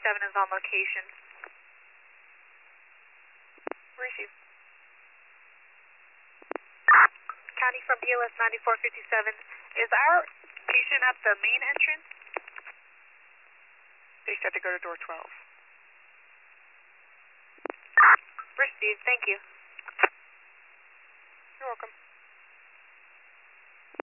is on location. Receive. County from BLS 9457. Is our patient at the main entrance? They said to go to door 12. Receive, thank you.